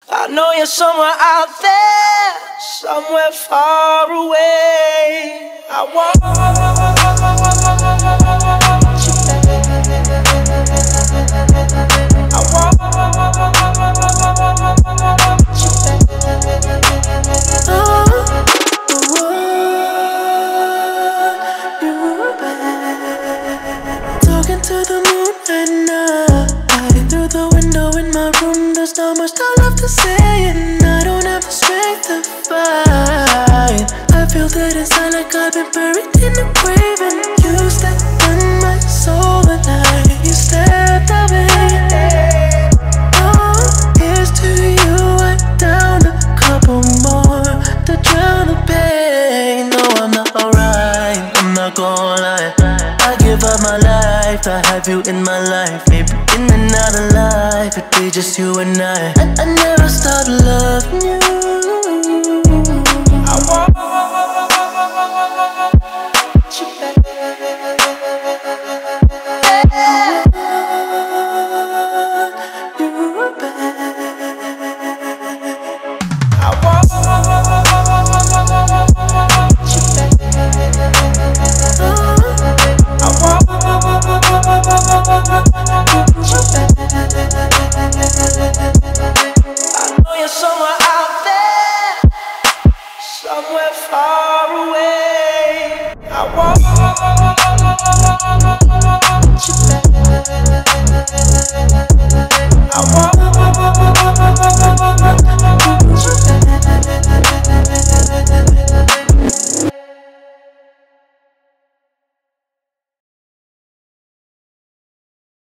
I know you're somewhere out there, somewhere far away. I want you back. I want you back. Talking to the moon at night. Through the window in my room, there's not much I love to say, and I don't have the strength to fight. I feel that inside like I've been buried in a grave, and you stepped in my soul the night you stepped away. Oh, here's to you, I down a couple more to drown the pain. No, I'm not alright, I'm not gonna lie. I give up my life to have you in my life. Maybe in another life, it'd be just you and I never stopped loving you.